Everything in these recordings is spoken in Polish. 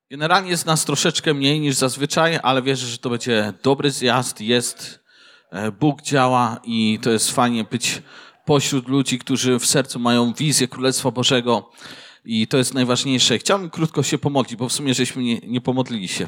Generalnie jest nas troszeczkę mniej niż zazwyczaj, ale wierzę, że to będzie dobry zjazd. Bóg działa i to jest fajnie być pośród ludzi, którzy w sercu mają wizję Królestwa Bożego i to jest najważniejsze. Chciałbym krótko się pomodlić, bo w sumie żeśmy nie pomodlili się.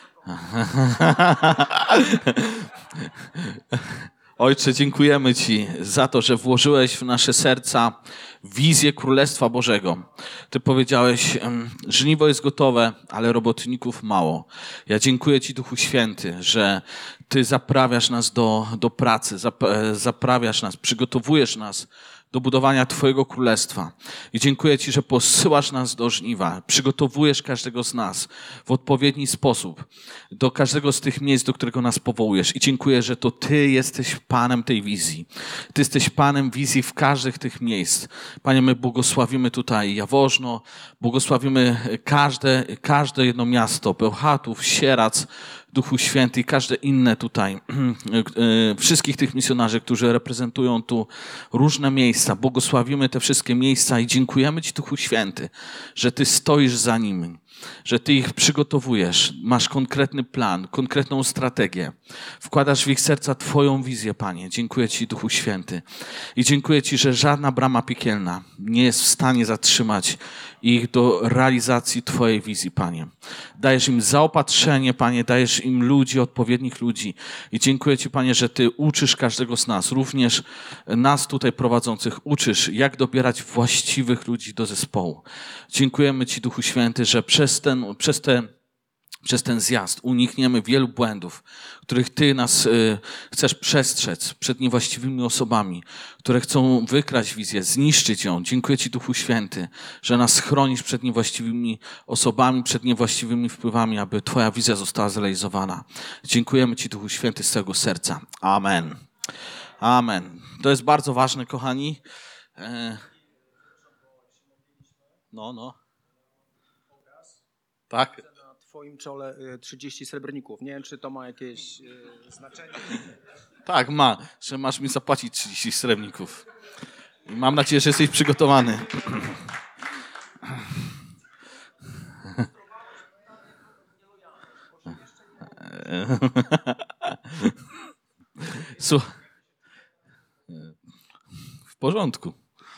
Ojcze, dziękujemy Ci za to, że włożyłeś w nasze serca wizję Królestwa Bożego. Ty powiedziałeś, żniwo jest gotowe, ale robotników mało. Ja dziękuję Ci, Duchu Święty, że Ty zaprawiasz nas do pracy, zaprawiasz nas, przygotowujesz nas do budowania Twojego Królestwa. I dziękuję Ci, że posyłasz nas do żniwa. Przygotowujesz każdego z nas w odpowiedni sposób do każdego z tych miejsc, do którego nas powołujesz. I dziękuję, że to Ty jesteś Panem tej wizji. Ty jesteś Panem wizji w każdych tych miejsc. Panie, my błogosławimy tutaj Jaworzno, błogosławimy każde jedno miasto, Bełchatów, Sierac, Duchu Święty i każde inne tutaj, wszystkich tych misjonarzy, którzy reprezentują tu różne miejsca. Błogosławimy te wszystkie miejsca i dziękujemy Ci, Duchu Święty, że Ty stoisz za nimi, że Ty ich przygotowujesz, masz konkretny plan, konkretną strategię. Wkładasz w ich serca Twoją wizję, Panie. Dziękuję Ci, Duchu Święty. I dziękuję Ci, że żadna brama piekielna nie jest w stanie zatrzymać ich do realizacji Twojej wizji, Panie. Dajesz im zaopatrzenie, Panie, dajesz im ludzi, odpowiednich ludzi. I dziękuję Ci, Panie, że Ty uczysz każdego z nas, również nas tutaj prowadzących, uczysz, jak dobierać właściwych ludzi do zespołu. Dziękujemy Ci, Duchu Święty, że przez ten zjazd unikniemy wielu błędów, których Ty nas chcesz przestrzec przed niewłaściwymi osobami, które chcą wykraść wizję, zniszczyć ją. Dziękuję Ci, Duchu Święty, że nas chronisz przed niewłaściwymi osobami, przed niewłaściwymi wpływami, aby Twoja wizja została zrealizowana. Dziękujemy Ci, Duchu Święty, z całego serca. Amen. Amen. To jest bardzo ważne, kochani. Tak. W Twoim czole 30 srebrników. Nie wiem, czy to ma jakieś znaczenie. Tak, że masz mi zapłacić 30 srebrników. Mam nadzieję, że jesteś przygotowany. W porządku.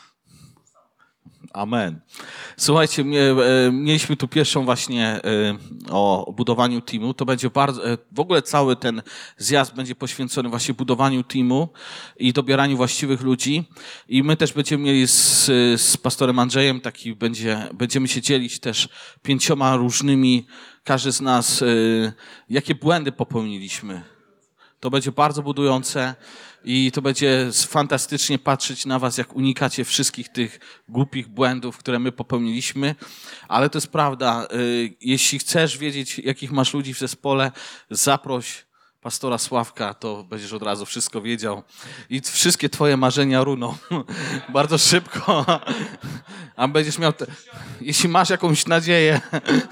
Amen. Słuchajcie, mieliśmy tu pierwszą właśnie o budowaniu teamu. To będzie w ogóle cały ten zjazd będzie poświęcony właśnie budowaniu teamu i dobieraniu właściwych ludzi. I my też będziemy mieli z pastorem Andrzejem będziemy się dzielić też 5 różnymi, każdy z nas, jakie błędy popełniliśmy. To będzie bardzo budujące i to będzie fantastycznie patrzeć na was, jak unikacie wszystkich tych głupich błędów, które my popełniliśmy. Ale to jest prawda. Jeśli chcesz wiedzieć, jakich masz ludzi w zespole, zaproś pastora Sławka, to będziesz od razu wszystko wiedział. I wszystkie twoje marzenia runą bardzo szybko. A będziesz miał... Jeśli masz jakąś nadzieję...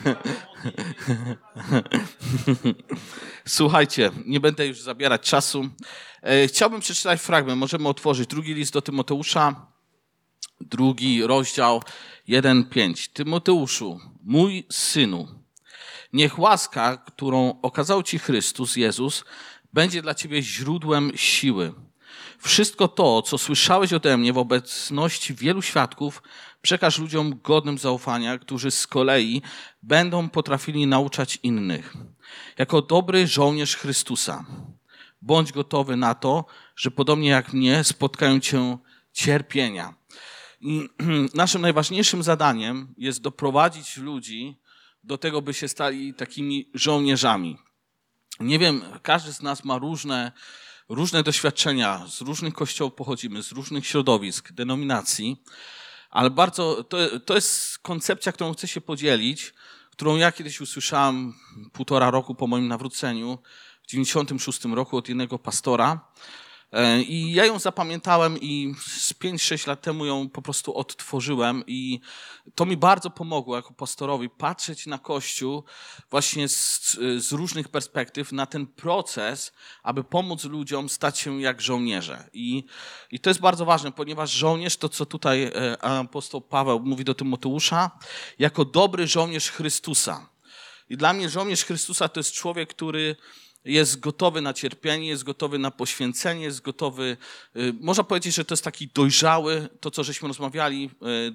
Słuchajcie, nie będę już zabierać czasu. Chciałbym przeczytać fragment. Możemy otworzyć 2 list do Tymoteusza, 2 rozdział 1-5. Tymoteuszu, mój synu, niech łaska, którą okazał Ci Chrystus Jezus, będzie dla Ciebie źródłem siły. Wszystko to, co słyszałeś ode mnie w obecności wielu świadków, przekaż ludziom godnym zaufania, którzy z kolei będą potrafili nauczać innych. Jako dobry żołnierz Chrystusa, bądź gotowy na to, że podobnie jak mnie spotkają Cię cierpienia. I naszym najważniejszym zadaniem jest doprowadzić ludzi do tego, by się stali takimi żołnierzami. Nie wiem, każdy z nas ma różne doświadczenia, z różnych kościołów pochodzimy, z różnych środowisk, denominacji, ale to jest koncepcja, którą chcę się podzielić, którą ja kiedyś usłyszałem 1,5 roku po moim nawróceniu, w 96 roku od jednego pastora. I ja ją zapamiętałem i z 5-6 lat temu ją po prostu odtworzyłem i to mi bardzo pomogło jako pastorowi patrzeć na Kościół właśnie z różnych perspektyw, na ten proces, aby pomóc ludziom stać się jak żołnierze. I to jest bardzo ważne, ponieważ żołnierz, to co tutaj apostoł Paweł mówi do Tymoteusza, jako dobry żołnierz Chrystusa. I dla mnie żołnierz Chrystusa to jest człowiek, który jest gotowy na cierpienie, jest gotowy na poświęcenie, jest gotowy, można powiedzieć, że to jest taki dojrzały, to co żeśmy rozmawiali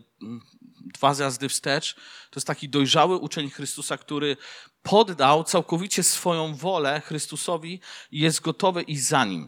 2 zjazdy wstecz, to jest taki dojrzały uczeń Chrystusa, który poddał całkowicie swoją wolę Chrystusowi i jest gotowy iść za Nim.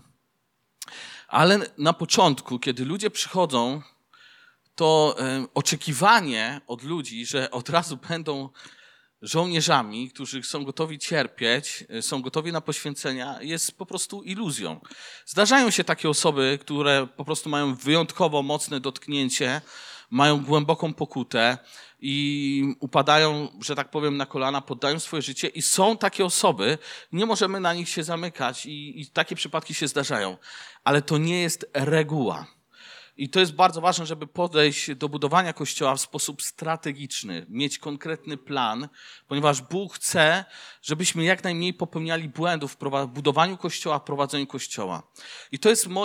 Ale na początku, kiedy ludzie przychodzą, to oczekiwanie od ludzi, że od razu będą żołnierzami, którzy są gotowi cierpieć, są gotowi na poświęcenia, jest po prostu iluzją. Zdarzają się takie osoby, które po prostu mają wyjątkowo mocne dotknięcie, mają głęboką pokutę i upadają, że tak powiem, na kolana, poddają swoje życie i są takie osoby, nie możemy na nich się zamykać i takie przypadki się zdarzają, ale to nie jest reguła. I to jest bardzo ważne, żeby podejść do budowania Kościoła w sposób strategiczny, mieć konkretny plan, ponieważ Bóg chce, żebyśmy jak najmniej popełniali błędów w budowaniu Kościoła, w prowadzeniu Kościoła. I to jest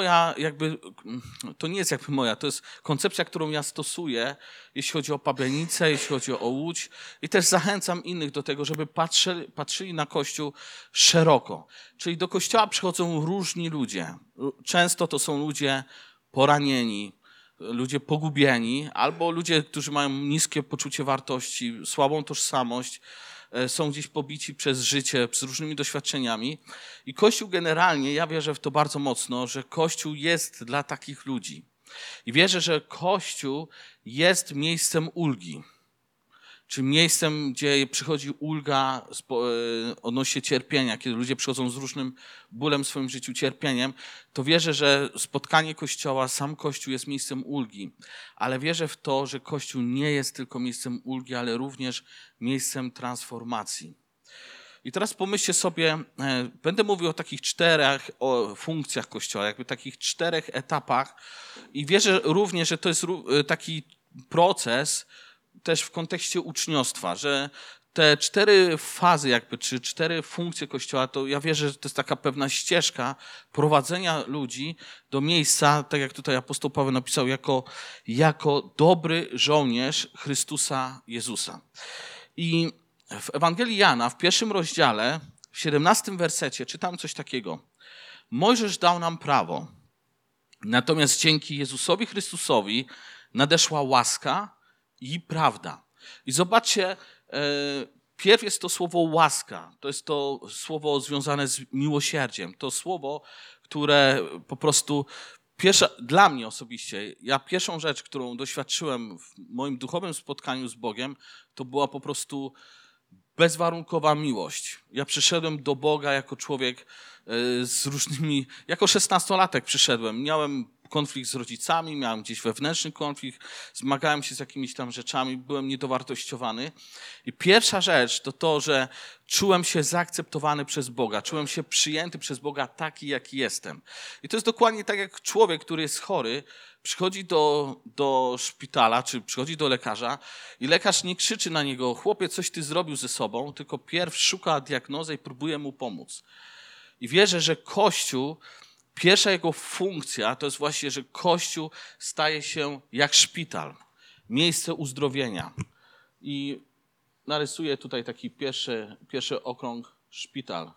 to nie jest moja, to jest koncepcja, którą ja stosuję, jeśli chodzi o Pabianicę, jeśli chodzi o Łódź. I też zachęcam innych do tego, żeby patrzyli na Kościół szeroko. Czyli do Kościoła przychodzą różni ludzie. Często to są ludzie poranieni, ludzie pogubieni, albo ludzie, którzy mają niskie poczucie wartości, słabą tożsamość, są gdzieś pobici przez życie, z różnymi doświadczeniami. I Kościół generalnie, ja wierzę w to bardzo mocno, że Kościół jest dla takich ludzi. I wierzę, że Kościół jest miejscem ulgi. Czy miejscem, gdzie przychodzi ulga odnośnie cierpienia, kiedy ludzie przychodzą z różnym bólem w swoim życiu, cierpieniem, to wierzę, że spotkanie Kościoła, sam Kościół jest miejscem ulgi. Ale wierzę w to, że Kościół nie jest tylko miejscem ulgi, ale również miejscem transformacji. I teraz pomyślcie sobie, będę mówił o takich 4 funkcjach Kościoła, jakby takich 4 etapach i wierzę również, że to jest taki proces, też w kontekście uczniostwa, że te 4 fazy czy 4 funkcje Kościoła, to ja wierzę, że to jest taka pewna ścieżka prowadzenia ludzi do miejsca, tak jak tutaj apostoł Paweł napisał, jako dobry żołnierz Chrystusa Jezusa. I w Ewangelii Jana, w 1 rozdziale, w 17 wersecie czytam coś takiego. Mojżesz dał nam prawo, natomiast dzięki Jezusowi Chrystusowi nadeszła łaska i prawda. I zobaczcie, pierw jest to słowo łaska. To jest to słowo związane z miłosierdziem. To słowo, które po prostu dla mnie osobiście, ja pierwszą rzecz, którą doświadczyłem w moim duchowym spotkaniu z Bogiem, to była po prostu bezwarunkowa miłość. Ja przyszedłem do Boga jako człowiek jako 16-latek przyszedłem. Miałem konflikt z rodzicami, miałem gdzieś wewnętrzny konflikt, zmagałem się z jakimiś tam rzeczami, byłem niedowartościowany. I pierwsza rzecz to, że czułem się zaakceptowany przez Boga, czułem się przyjęty przez Boga taki, jaki jestem. I to jest dokładnie tak, jak człowiek, który jest chory, przychodzi do szpitala, czy przychodzi do lekarza i lekarz nie krzyczy na niego, chłopie, coś ty zrobił ze sobą, tylko pierw szuka diagnozę i próbuje mu pomóc. I wierzę, że Kościół, pierwsza jego funkcja to jest właśnie, że Kościół staje się jak szpital, miejsce uzdrowienia. I narysuję tutaj taki pierwszy okrąg szpital.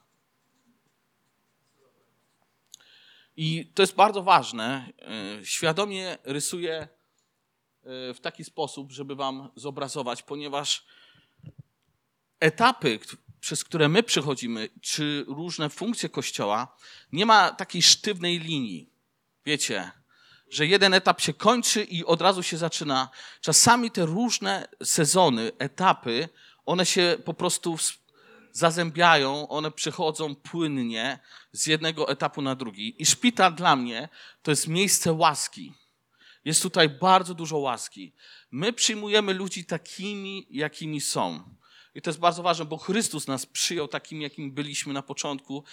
I to jest bardzo ważne. Świadomie rysuję w taki sposób, żeby wam zobrazować, ponieważ etapy, przez które my przechodzimy, czy różne funkcje Kościoła, nie ma takiej sztywnej linii. Wiecie, że jeden etap się kończy i od razu się zaczyna. Czasami te różne sezony, etapy, one się po prostu zazębiają, one przechodzą płynnie z jednego etapu na drugi. I szpital dla mnie to jest miejsce łaski. Jest tutaj bardzo dużo łaski. My przyjmujemy ludzi takimi, jakimi są. I to jest bardzo ważne, bo Chrystus nas przyjął takimi, jakimi byliśmy na początku,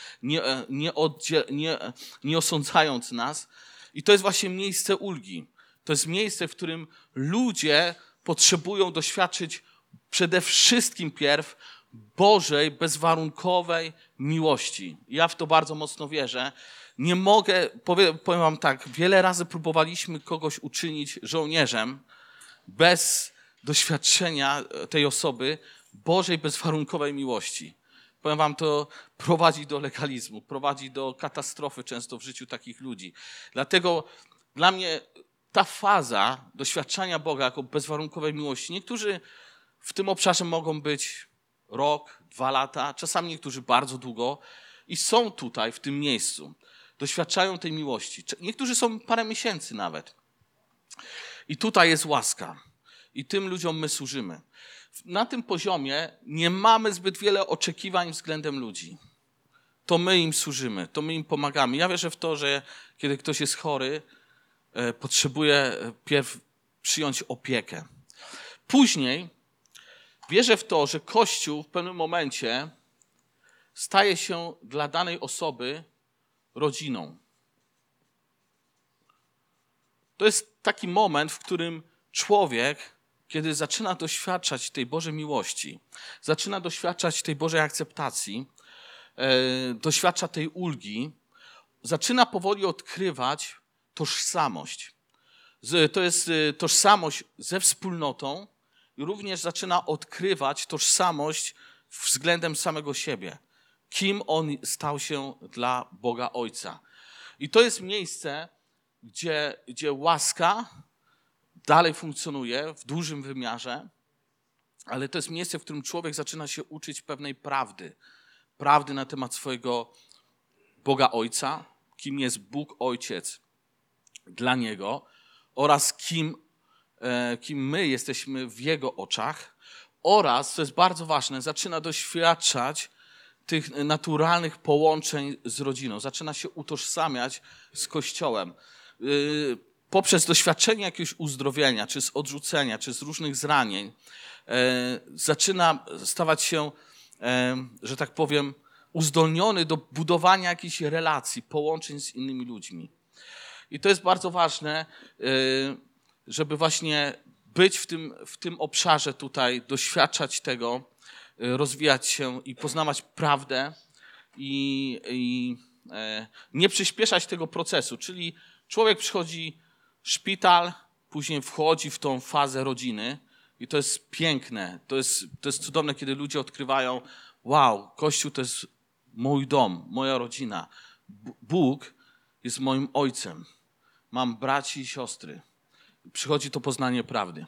nie osądzając nas. I to jest właśnie miejsce ulgi. To jest miejsce, w którym ludzie potrzebują doświadczyć przede wszystkim pierw Bożej, bezwarunkowej miłości. Ja w to bardzo mocno wierzę. Nie mogę, powiem wam tak, wiele razy próbowaliśmy kogoś uczynić żołnierzem bez doświadczenia tej osoby, Bożej bezwarunkowej miłości. Powiem wam, to prowadzi do legalizmu, prowadzi do katastrofy często w życiu takich ludzi. Dlatego dla mnie ta faza doświadczania Boga jako bezwarunkowej miłości, niektórzy w tym obszarze mogą być rok, 2 lata, czasami niektórzy bardzo długo i są tutaj, w tym miejscu. Doświadczają tej miłości. Niektórzy są parę miesięcy nawet. I tutaj jest łaska. I tym ludziom my służymy. Na tym poziomie nie mamy zbyt wiele oczekiwań względem ludzi. To my im służymy, to my im pomagamy. Ja wierzę w to, że kiedy ktoś jest chory, potrzebuje pierw przyjąć opiekę. Później wierzę w to, że Kościół w pewnym momencie staje się dla danej osoby rodziną. To jest taki moment, w którym człowiek, kiedy zaczyna doświadczać tej Bożej miłości, zaczyna doświadczać tej Bożej akceptacji, doświadcza tej ulgi, zaczyna powoli odkrywać tożsamość. To jest tożsamość ze wspólnotą i również zaczyna odkrywać tożsamość względem samego siebie. Kim on stał się dla Boga Ojca. I to jest miejsce, gdzie łaska dalej funkcjonuje w dużym wymiarze, ale to jest miejsce, w którym człowiek zaczyna się uczyć pewnej prawdy. Prawdy na temat swojego Boga Ojca, kim jest Bóg Ojciec dla niego oraz kim my jesteśmy w Jego oczach oraz, co jest bardzo ważne, zaczyna doświadczać tych naturalnych połączeń z rodziną. Zaczyna się utożsamiać z Kościołem. Poprzez doświadczenie jakiegoś uzdrowienia, czy z odrzucenia, czy z różnych zranień, zaczyna stawać się, że tak powiem, uzdolniony do budowania jakichś relacji, połączeń z innymi ludźmi. I to jest bardzo ważne, żeby właśnie być w tym obszarze tutaj, doświadczać tego, rozwijać się i poznawać prawdę i nie przyspieszać tego procesu. Czyli człowiek przychodzi szpital, później wchodzi w tą fazę rodziny i to jest piękne, to jest cudowne, kiedy ludzie odkrywają, wow, Kościół to jest mój dom, moja rodzina. Bóg jest moim ojcem. Mam braci i siostry. Przychodzi to poznanie prawdy.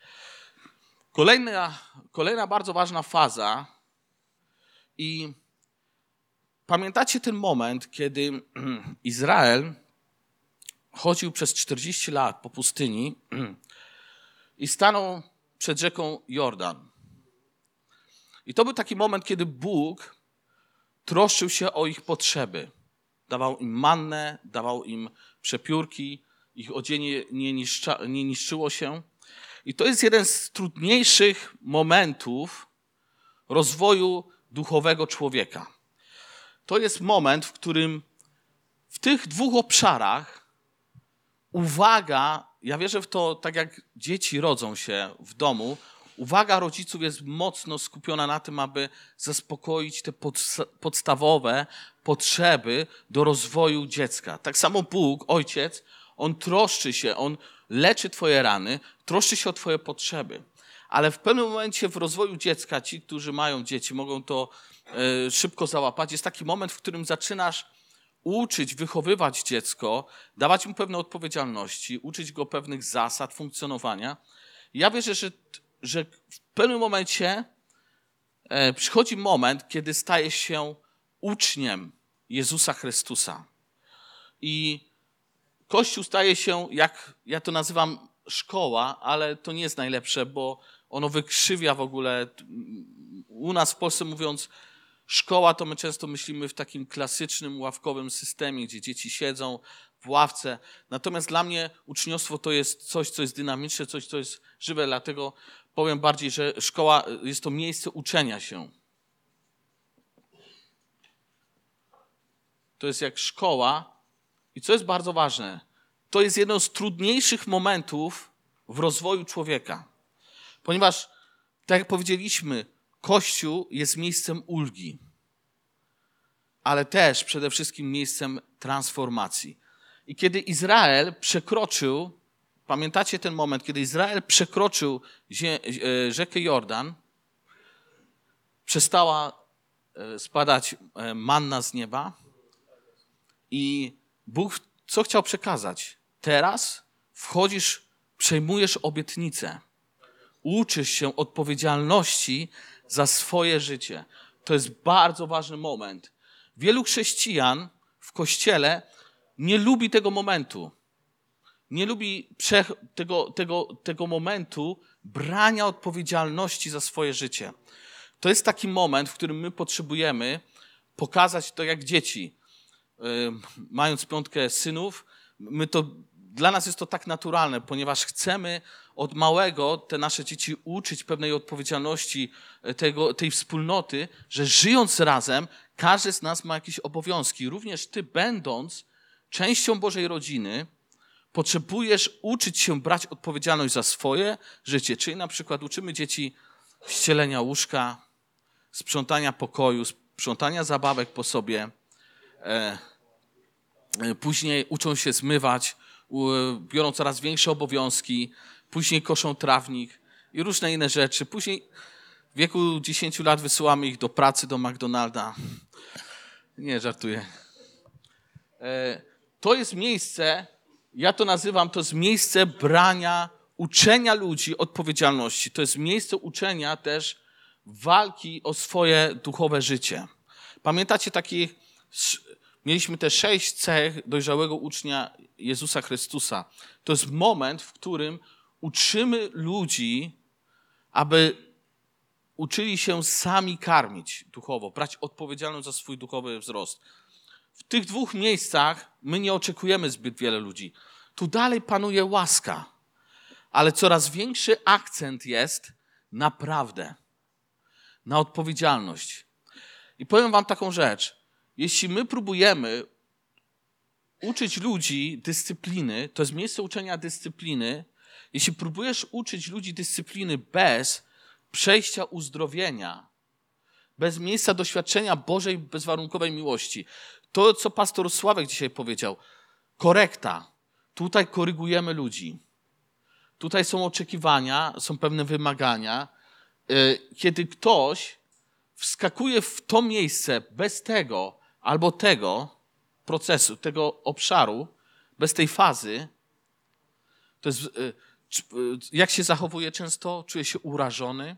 Kolejna bardzo ważna faza i pamiętacie ten moment, kiedy Izrael chodził przez 40 lat po pustyni i stanął przed rzeką Jordan. I to był taki moment, kiedy Bóg troszczył się o ich potrzeby. Dawał im mannę, dawał im przepiórki, ich odzienie nie niszczyło się. I to jest jeden z trudniejszych momentów rozwoju duchowego człowieka. To jest moment, w którym w tych 2 obszarach uwaga, ja wierzę w to, tak jak dzieci rodzą się w domu, uwaga rodziców jest mocno skupiona na tym, aby zaspokoić te podstawowe potrzeby do rozwoju dziecka. Tak samo Bóg, Ojciec, On troszczy się, On leczy twoje rany, troszczy się o twoje potrzeby. Ale w pewnym momencie w rozwoju dziecka, ci, którzy mają dzieci, mogą to szybko załapać. Jest taki moment, w którym zaczynasz uczyć, wychowywać dziecko, dawać mu pewne odpowiedzialności, uczyć go pewnych zasad funkcjonowania. Ja wierzę, że w pewnym momencie przychodzi moment, kiedy stajesz się uczniem Jezusa Chrystusa. I Kościół staje się, jak ja to nazywam, szkoła, ale to nie jest najlepsze, bo ono wykrzywia w ogóle. U nas w Polsce mówiąc szkoła, to my często myślimy w takim klasycznym, ławkowym systemie, gdzie dzieci siedzą w ławce. Natomiast dla mnie uczniostwo to jest coś, co jest dynamiczne, coś, co jest żywe. Dlatego powiem bardziej, że szkoła jest to miejsce uczenia się. To jest jak szkoła. I co jest bardzo ważne, to jest jeden z trudniejszych momentów w rozwoju człowieka. Ponieważ, tak jak powiedzieliśmy, Kościół jest miejscem ulgi, ale też przede wszystkim miejscem transformacji. I kiedy Izrael przekroczył, pamiętacie ten moment, kiedy Izrael przekroczył rzekę Jordan, przestała spadać manna z nieba i Bóg co chciał przekazać? Teraz wchodzisz, przejmujesz obietnicę, uczysz się odpowiedzialności za swoje życie. To jest bardzo ważny moment. Wielu chrześcijan w Kościele nie lubi tego momentu. Nie lubi tego momentu brania odpowiedzialności za swoje życie. To jest taki moment, w którym my potrzebujemy pokazać to jak dzieci. Mając 5 synów, dla nas jest to tak naturalne, ponieważ chcemy od małego te nasze dzieci uczyć pewnej odpowiedzialności tej wspólnoty, że żyjąc razem, każdy z nas ma jakieś obowiązki. Również ty, będąc częścią Bożej rodziny, potrzebujesz uczyć się brać odpowiedzialność za swoje życie. Czyli na przykład uczymy dzieci ścielenia łóżka, sprzątania pokoju, sprzątania zabawek po sobie. Później uczą się zmywać, biorą coraz większe obowiązki, później koszą trawnik i różne inne rzeczy. Później w wieku 10 lat wysyłamy ich do pracy, do McDonalda. Nie, żartuję. To jest miejsce, ja to nazywam, to jest miejsce uczenia ludzi odpowiedzialności. To jest miejsce uczenia też walki o swoje duchowe życie. Pamiętacie mieliśmy te 6 cech dojrzałego ucznia Jezusa Chrystusa. To jest moment, w którym uczymy ludzi, aby uczyli się sami karmić duchowo, brać odpowiedzialność za swój duchowy wzrost. W tych 2 miejscach my nie oczekujemy zbyt wiele ludzi. Tu dalej panuje łaska, ale coraz większy akcent jest na prawdę, na odpowiedzialność. I powiem wam taką rzecz. Jeśli my próbujemy uczyć ludzi dyscypliny, to jest miejsce uczenia dyscypliny. Jeśli próbujesz uczyć ludzi dyscypliny bez przejścia uzdrowienia, bez miejsca doświadczenia Bożej bezwarunkowej miłości, to, co pastor Sławek dzisiaj powiedział, korekta. Tutaj korygujemy ludzi. Tutaj są oczekiwania, są pewne wymagania. Kiedy ktoś wskakuje w to miejsce bez tego albo tego procesu, tego obszaru, bez tej fazy, to jest, jak się zachowuje często? Czuje się urażony,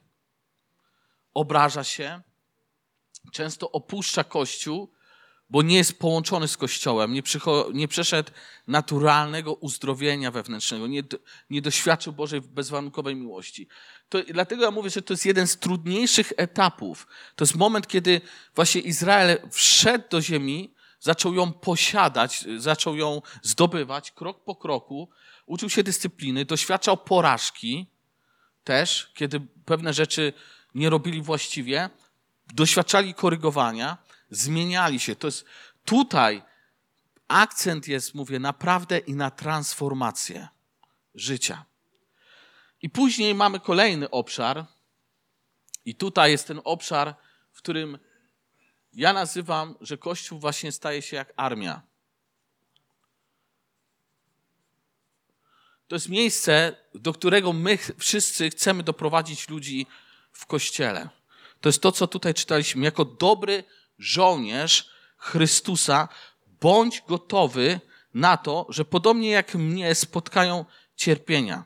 obraża się, często opuszcza Kościół, bo nie jest połączony z Kościołem, nie przeszedł naturalnego uzdrowienia wewnętrznego, nie doświadczył Bożej bezwarunkowej miłości. Dlatego ja mówię, że to jest jeden z trudniejszych etapów. To jest moment, kiedy właśnie Izrael wszedł do ziemi, zaczął ją posiadać, zaczął ją zdobywać krok po kroku, uczył się dyscypliny, doświadczał porażki też, kiedy pewne rzeczy nie robili właściwie, doświadczali korygowania, zmieniali się. To jest tutaj akcent jest, mówię, naprawdę i na transformację życia. I później mamy kolejny obszar i tutaj jest ten obszar, w którym ja nazywam, że Kościół właśnie staje się jak armia. To jest miejsce, do którego my wszyscy chcemy doprowadzić ludzi w Kościele. To jest to, co tutaj czytaliśmy. Jako dobry żołnierz Chrystusa, bądź gotowy na to, że podobnie jak mnie spotkają cierpienia.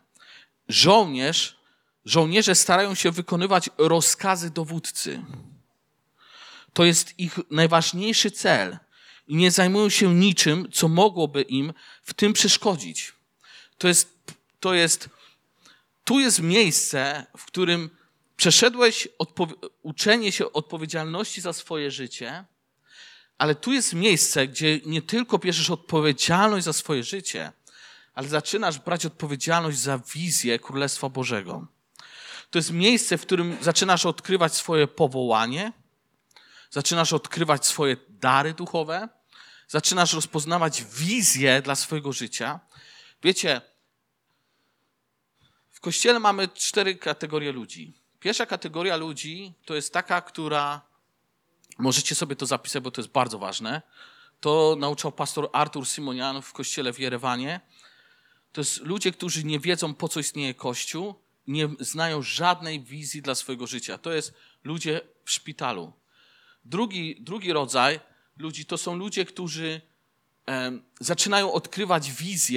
Żołnierze starają się wykonywać rozkazy dowódcy. To jest ich najważniejszy cel i nie zajmują się niczym, co mogłoby im w tym przeszkodzić. Tu jest miejsce, w którym przeszedłeś uczenie się odpowiedzialności za swoje życie, ale tu jest miejsce, gdzie nie tylko bierzesz odpowiedzialność za swoje życie, ale zaczynasz brać odpowiedzialność za wizję Królestwa Bożego. To jest miejsce, w którym zaczynasz odkrywać swoje powołanie, zaczynasz odkrywać swoje dary duchowe, zaczynasz rozpoznawać wizję dla swojego życia. Wiecie, w Kościele mamy 4 kategorie ludzi. Pierwsza kategoria ludzi to jest taka, która, możecie sobie to zapisać, bo to jest bardzo ważne, to nauczał pastor Artur Simonian w kościele w Jerewanie. To jest ludzie, którzy nie wiedzą, po co istnieje Kościół, nie znają żadnej wizji dla swojego życia. To jest ludzie w szpitalu. Drugi rodzaj ludzi to są ludzie, którzy zaczynają odkrywać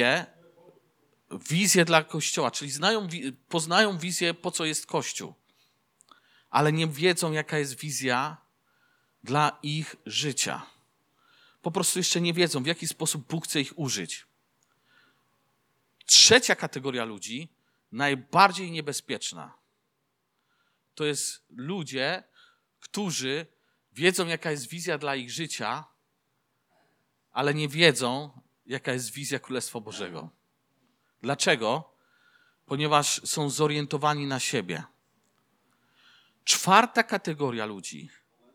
wizję dla Kościoła, czyli poznają wizję, po co jest Kościół, ale nie wiedzą, jaka jest wizja dla ich życia. Po prostu jeszcze nie wiedzą, w jaki sposób Bóg chce ich użyć. Trzecia kategoria ludzi, najbardziej niebezpieczna, to jest ludzie, którzy wiedzą, jaka jest wizja dla ich życia, ale nie wiedzą, jaka jest wizja Królestwa Bożego. Dlaczego? Ponieważ są zorientowani na siebie. Czwarta kategoria ludzi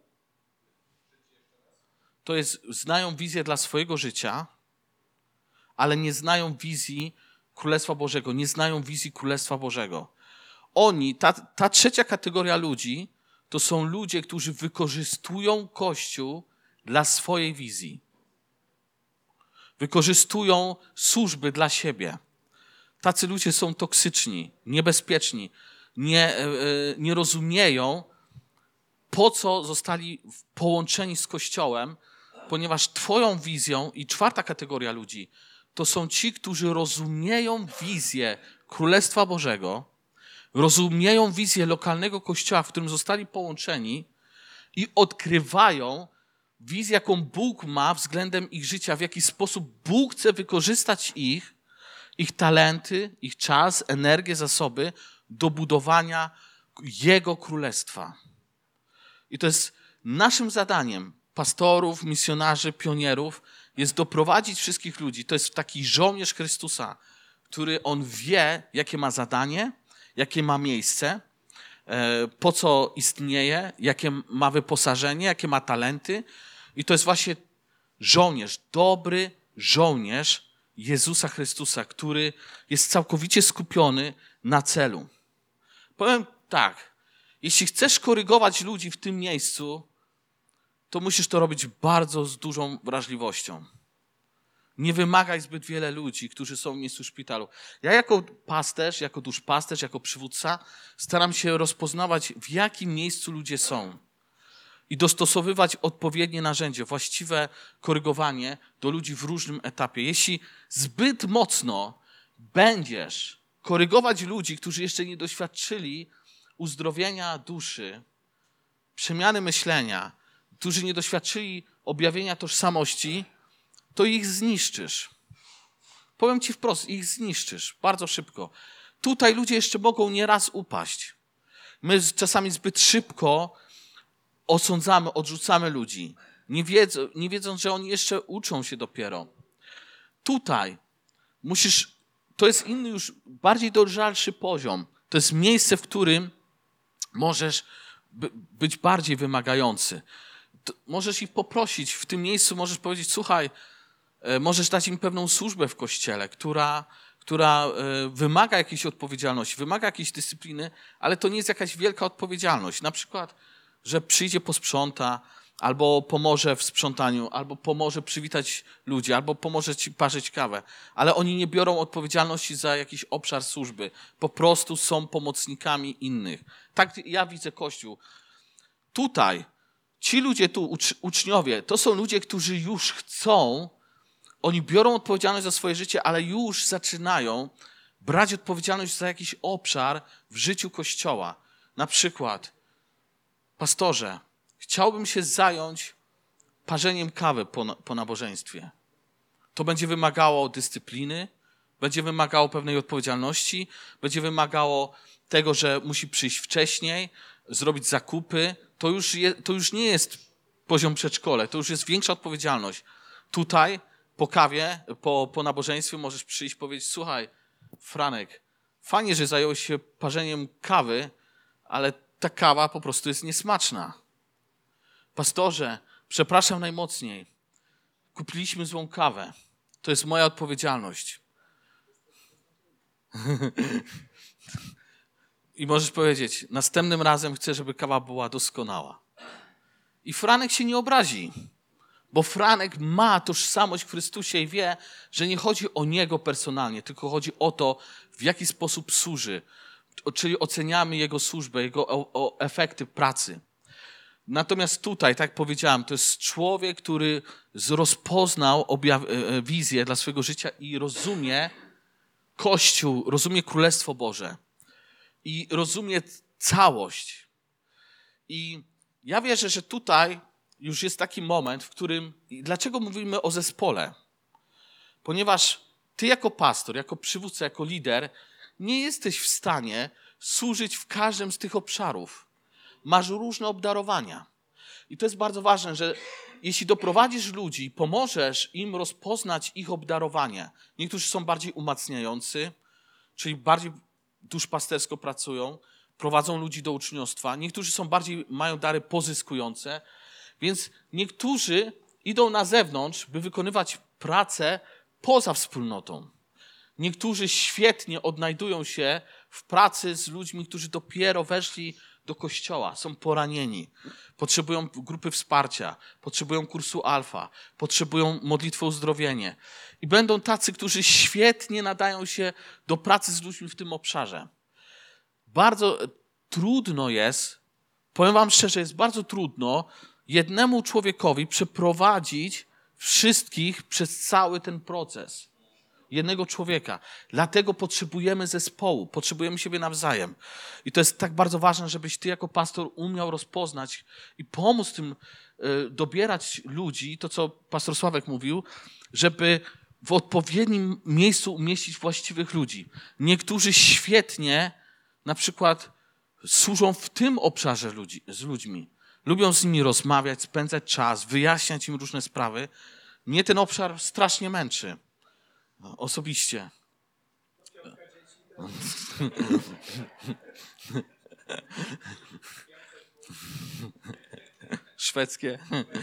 to jest, znają wizję dla swojego życia, ale nie znają wizji Królestwa Bożego, nie znają wizji Królestwa Bożego. Ta trzecia kategoria ludzi, to są ludzie, którzy wykorzystują Kościół dla swojej wizji. Wykorzystują służby dla siebie. Tacy ludzie są toksyczni, niebezpieczni, nie rozumieją, po co zostali połączeni z Kościołem, ponieważ twoją wizją i czwarta kategoria ludzi to są ci, którzy rozumieją wizję Królestwa Bożego, rozumieją wizję lokalnego kościoła, w którym zostali połączeni i odkrywają wizję, jaką Bóg ma względem ich życia, w jaki sposób Bóg chce wykorzystać ich talenty, ich czas, energię, zasoby do budowania Jego Królestwa. I to jest naszym zadaniem, pastorów, misjonarzy, pionierów, jest doprowadzić wszystkich ludzi. To jest taki żołnierz Chrystusa, który on wie, jakie ma zadanie, jakie ma miejsce, po co istnieje, jakie ma wyposażenie, jakie ma talenty. I to jest właśnie żołnierz, dobry żołnierz Jezusa Chrystusa, który jest całkowicie skupiony na celu. Powiem tak, jeśli chcesz korygować ludzi w tym miejscu, to musisz to robić bardzo z dużą wrażliwością. Nie wymagaj zbyt wiele ludzi, którzy są w miejscu szpitalu. Ja jako pasterz, jako duszpasterz, jako przywódca staram się rozpoznawać, w jakim miejscu ludzie są i dostosowywać odpowiednie narzędzie, właściwe korygowanie do ludzi w różnym etapie. Jeśli zbyt mocno będziesz korygować ludzi, którzy jeszcze nie doświadczyli uzdrowienia duszy, przemiany myślenia, którzy nie doświadczyli objawienia tożsamości, to ich zniszczysz. Powiem ci wprost, ich zniszczysz bardzo szybko. Tutaj ludzie jeszcze mogą nieraz upaść. My czasami zbyt szybko osądzamy, odrzucamy ludzi, nie wiedząc, że oni jeszcze uczą się dopiero. Tutaj to jest inny już, bardziej dojrzalszy poziom. To jest miejsce, w którym możesz być bardziej wymagający. Możesz ich poprosić, w tym miejscu możesz powiedzieć, słuchaj, możesz dać im pewną służbę w kościele, która wymaga jakiejś odpowiedzialności, wymaga jakiejś dyscypliny, ale to nie jest jakaś wielka odpowiedzialność. Na przykład, że przyjdzie, posprząta, albo pomoże w sprzątaniu, albo pomoże przywitać ludzi, albo pomoże ci parzyć kawę. Ale oni nie biorą odpowiedzialności za jakiś obszar służby. Po prostu są pomocnikami innych. Tak ja widzę Kościół. Tutaj, ci ludzie tu, uczniowie, to są ludzie, którzy już chcą, oni biorą odpowiedzialność za swoje życie, ale już zaczynają brać odpowiedzialność za jakiś obszar w życiu Kościoła. Na przykład, pastorze, chciałbym się zająć parzeniem kawy po nabożeństwie. To będzie wymagało dyscypliny, będzie wymagało pewnej odpowiedzialności, będzie wymagało tego, że musi przyjść wcześniej, zrobić zakupy. To już nie jest poziom przedszkole, to już jest większa odpowiedzialność. Tutaj po kawie, po nabożeństwie możesz przyjść i powiedzieć, słuchaj, Franek, fajnie, że zająłeś się parzeniem kawy, ale ta kawa po prostu jest niesmaczna. Pastorze, przepraszam najmocniej, kupiliśmy złą kawę. To jest moja odpowiedzialność. I możesz powiedzieć, następnym razem chcę, żeby kawa była doskonała. I Franek się nie obrazi, bo Franek ma tożsamość w Chrystusie i wie, że nie chodzi o niego personalnie, tylko chodzi o to, w jaki sposób służy. czyli oceniamy jego służbę, jego efekty pracy. Natomiast tutaj, tak jak powiedziałem, to jest człowiek, który rozpoznał wizję dla swojego życia i rozumie Kościół, rozumie Królestwo Boże i rozumie całość. I ja wierzę, że tutaj już jest taki moment, w którym... Dlaczego mówimy o zespole? Ponieważ ty jako pastor, jako przywódca, jako lider nie jesteś w stanie służyć w każdym z tych obszarów. Masz różne obdarowania. I to jest bardzo ważne, że jeśli doprowadzisz ludzi, pomożesz im rozpoznać ich obdarowanie. Niektórzy są bardziej umacniający, czyli bardziej duszpastersko pracują, prowadzą ludzi do uczniostwa. Niektórzy mają dary pozyskujące, więc niektórzy idą na zewnątrz, by wykonywać pracę poza wspólnotą. Niektórzy świetnie odnajdują się w pracy z ludźmi, którzy dopiero weszli do kościoła, są poranieni, potrzebują grupy wsparcia, potrzebują kursu alfa, potrzebują modlitwy o uzdrowienie. I będą tacy, którzy świetnie nadają się do pracy z ludźmi w tym obszarze. Bardzo trudno jest, powiem wam szczerze, jest bardzo trudno jednemu człowiekowi przeprowadzić wszystkich przez cały ten proces. Jednego człowieka. Dlatego potrzebujemy zespołu, potrzebujemy siebie nawzajem. I to jest tak bardzo ważne, żebyś ty jako pastor umiał rozpoznać i pomóc tym dobierać ludzi, to co pastor Sławek mówił, żeby w odpowiednim miejscu umieścić właściwych ludzi. Niektórzy świetnie na przykład służą w tym obszarze z ludźmi. Lubią z nimi rozmawiać, spędzać czas, wyjaśniać im różne sprawy. Mnie ten obszar strasznie męczy. Osobiście. Szwedzkie.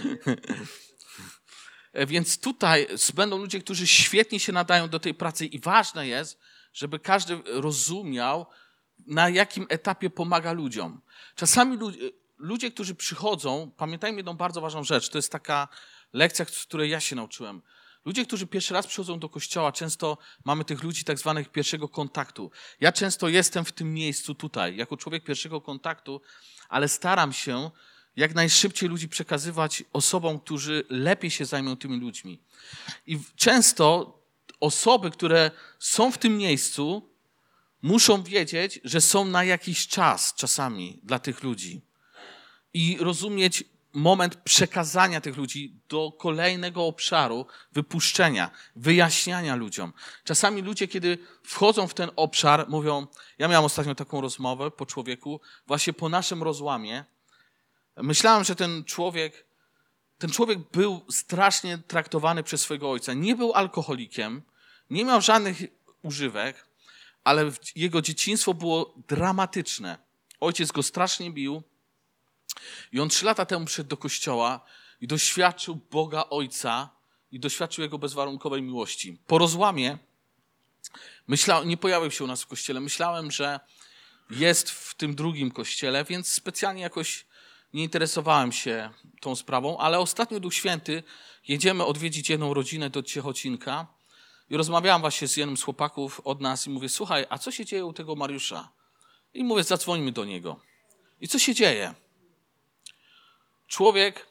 Więc tutaj będą ludzie, którzy świetnie się nadają do tej pracy i ważne jest, żeby każdy rozumiał, na jakim etapie pomaga ludziom. Czasami ludzie, którzy przychodzą, pamiętajmy jedną bardzo ważną rzecz, to jest taka lekcja, z której ja się nauczyłem. Ludzie, którzy pierwszy raz przychodzą do kościoła, często mamy tych ludzi tak zwanych pierwszego kontaktu. Ja często jestem w tym miejscu tutaj, jako człowiek pierwszego kontaktu, ale staram się jak najszybciej ludzi przekazywać osobom, którzy lepiej się zajmują tymi ludźmi. I często osoby, które są w tym miejscu, muszą wiedzieć, że są na jakiś czas czasami dla tych ludzi. I rozumieć moment przekazania tych ludzi do kolejnego obszaru, wypuszczenia, wyjaśniania ludziom. Czasami ludzie, kiedy wchodzą w ten obszar, mówią, ja miałem ostatnio taką rozmowę po człowieku, właśnie po naszym rozłamie. Myślałem, że ten człowiek był strasznie traktowany przez swojego ojca. Nie był alkoholikiem, nie miał żadnych używek, ale jego dzieciństwo było dramatyczne. Ojciec go strasznie bił i on 3 lata temu przyszedł do kościoła i doświadczył Boga Ojca i doświadczył Jego bezwarunkowej miłości. Po rozłamie nie pojawił się u nas w kościele. Myślałem, że jest w tym drugim kościele, więc specjalnie jakoś nie interesowałem się tą sprawą, ale ostatnio Duch Święty, jedziemy odwiedzić jedną rodzinę do Ciechocinka i rozmawiałem właśnie z jednym z chłopaków od nas i mówię, słuchaj, a co się dzieje u tego Mariusza? I mówię, zadzwońmy do niego. I co się dzieje? Człowiek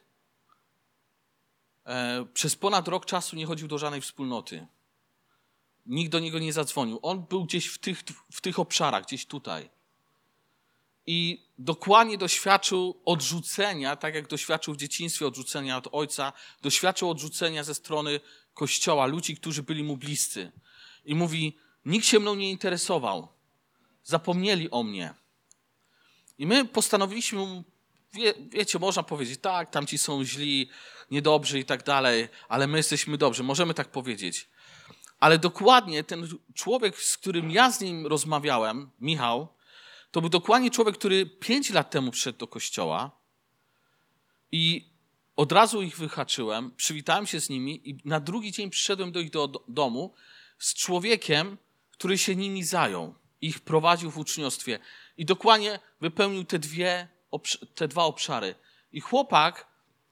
przez ponad rok czasu nie chodził do żadnej wspólnoty. Nikt do niego nie zadzwonił. On był gdzieś w tych obszarach, gdzieś tutaj. I dokładnie doświadczył odrzucenia, tak jak doświadczył w dzieciństwie odrzucenia od ojca, doświadczył odrzucenia ze strony Kościoła, ludzi, którzy byli mu bliscy. I mówi, nikt się mną nie interesował. Zapomnieli o mnie. I my postanowiliśmy, wiecie, można powiedzieć, tak, tamci są źli, niedobrzy i tak dalej, ale my jesteśmy dobrzy, możemy tak powiedzieć. Ale dokładnie ten człowiek, z którym ja z nim rozmawiałem, Michał, to był dokładnie człowiek, który 5 lat temu przyszedł do kościoła i od razu ich wyhaczyłem, przywitałem się z nimi i na drugi dzień przyszedłem do ich domu z człowiekiem, który się nimi zajął. Ich prowadził w uczniostwie i dokładnie wypełnił te 2 obszary. I chłopak